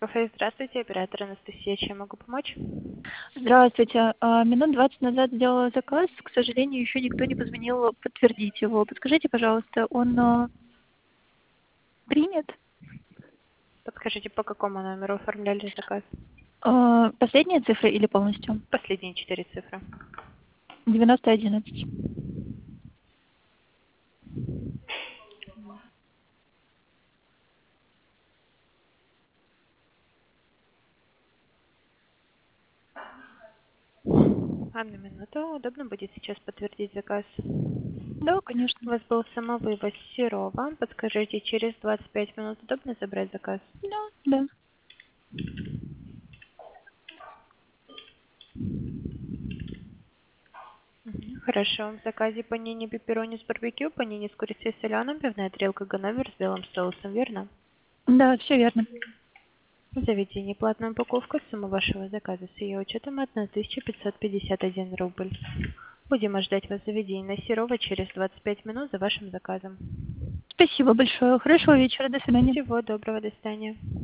Кафе, здравствуйте, оператор Анастасия, чем могу помочь? Здравствуйте. Минут 20 назад сделала заказ. К сожалению, еще никто не позвонил подтвердить его. Подскажите, пожалуйста, он принят? Подскажите, по какому номеру оформляли заказ? Последние цифры или полностью? Последние 4 цифры. 9011. Одну минуту, удобно будет сейчас подтвердить заказ. Да, конечно. У вас был самовывоз Серова. Подскажите, через 25 минут удобно забрать заказ? Да, да. Хорошо. В заказе панини пепперони с барбекю, панини с курицей и соленым, пивная тарелка Ганновер с белым соусом, верно? Да, все верно. В заведении платная упаковка, сумма вашего заказа с ее учетом 1551 рубль. Будем ждать вас в заведении на Серова через 25 минут за вашим заказом. Спасибо большое. Хорошего вечера. До свидания. Всего доброго, до свидания.